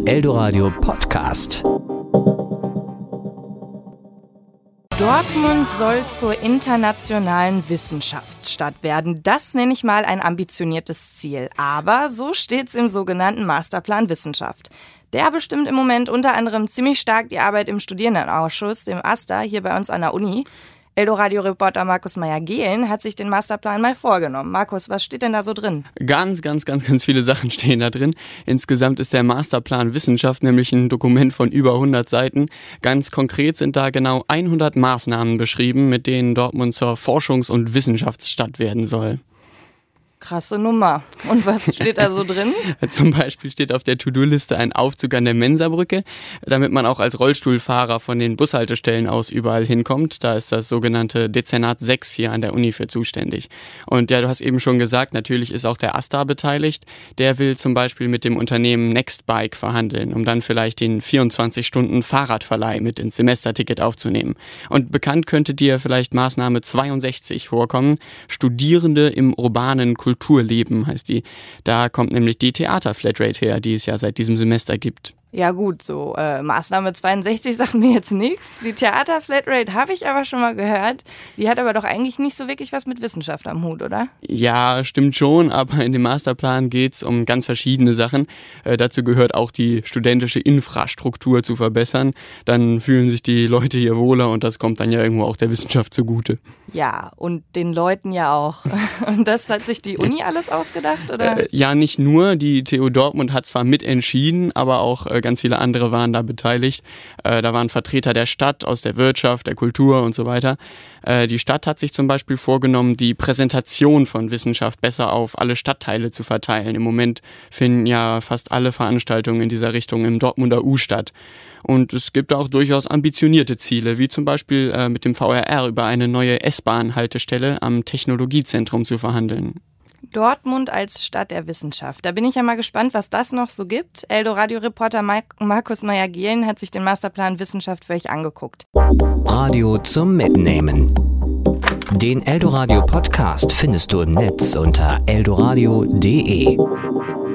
Eldoradio Podcast. Dortmund soll zur internationalen Wissenschaftsstadt werden. Das nenne ich mal ein ambitioniertes Ziel. Aber so steht's im sogenannten Masterplan Wissenschaft. Der bestimmt im Moment unter anderem ziemlich stark die Arbeit im Studierendenausschuss, dem AStA, hier bei uns an der Uni. Eldoradio-Reporter Markus Meyer-Gehlen hat sich den Masterplan mal vorgenommen. Markus, was steht denn da so drin? Ganz viele Sachen stehen da drin. Insgesamt ist der Masterplan Wissenschaft nämlich ein Dokument von über 100 Seiten. Ganz konkret sind da genau 100 Maßnahmen beschrieben, mit denen Dortmund zur Forschungs- und Wissenschaftsstadt werden soll. Krasse Nummer. Und was steht da so drin? Zum Beispiel steht auf der To-Do-Liste ein Aufzug an der Mensabrücke, damit man auch als Rollstuhlfahrer von den Bushaltestellen aus überall hinkommt. Da ist das sogenannte Dezernat 6 hier an der Uni für zuständig. Und ja, du hast eben schon gesagt, natürlich ist auch der AStA beteiligt. Der will zum Beispiel mit dem Unternehmen Nextbike verhandeln, um dann vielleicht den 24-Stunden-Fahrradverleih mit ins Semesterticket aufzunehmen. Und bekannt könnte dir vielleicht Maßnahme 62 vorkommen. Studierende im urbanen Kulturleben heißt die. Da kommt nämlich die Theater-Flatrate her, die es ja seit diesem Semester gibt. Ja gut, so Maßnahme 62 sagt mir jetzt nichts. Die Theater-Flatrate habe ich aber schon mal gehört. Die hat aber doch eigentlich nicht so wirklich was mit Wissenschaft am Hut, oder? Ja, stimmt schon, aber in dem Masterplan geht es um ganz verschiedene Sachen. Dazu gehört auch die studentische Infrastruktur zu verbessern. Dann fühlen sich die Leute hier wohler und das kommt dann ja irgendwo auch der Wissenschaft zugute. Ja, und den Leuten ja auch. Und das hat sich die Uni alles ausgedacht, oder? Ja, nicht nur. Die TU Dortmund hat zwar mitentschieden, aber auch ganz viele andere waren da beteiligt. Da waren Vertreter der Stadt, aus der Wirtschaft, der Kultur und so weiter. Die Stadt hat sich zum Beispiel vorgenommen, die Präsentation von Wissenschaft besser auf alle Stadtteile zu verteilen. Im Moment finden ja fast alle Veranstaltungen in dieser Richtung im Dortmunder U statt. Und es gibt auch durchaus ambitionierte Ziele, wie zum Beispiel mit dem VRR über eine neue S-Bahn-Haltestelle am Technologiezentrum zu verhandeln. Dortmund als Stadt der Wissenschaft. Da bin ich ja mal gespannt, was das noch so gibt. Eldoradio-Reporter Markus Meyer-Gehlen hat sich den Masterplan Wissenschaft für euch angeguckt. Radio zum Mitnehmen. Den Eldoradio Podcast findest du im Netz unter eldoradio.de.